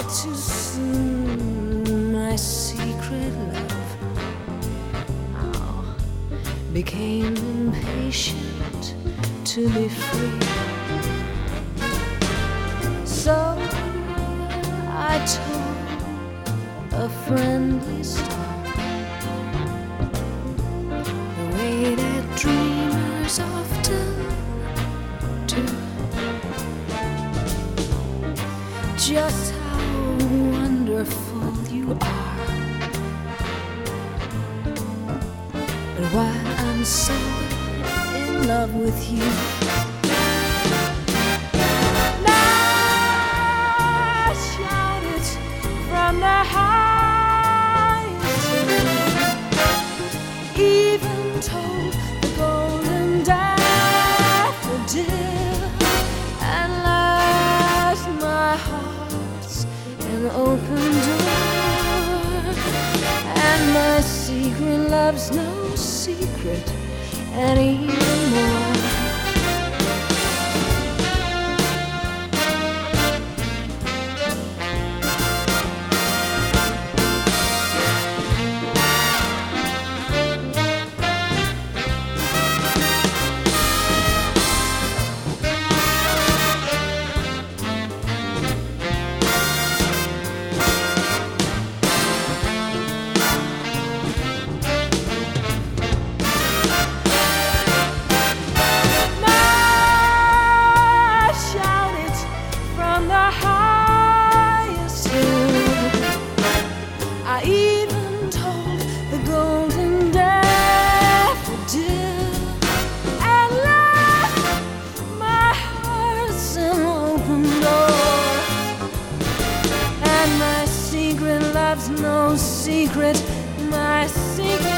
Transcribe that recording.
too soon, my secret love became impatient to be free. So I told a friendly star the way that dreamers often do, just how wonderful you are, and why I'm so in love with you. Now shout it from the highest hill, even told the golden daffodil, and last my heart's an open door, and my secret love's no secret anymore. I even told the golden daffodil, and left my heart's an open door, and my secret love's no secret, my secret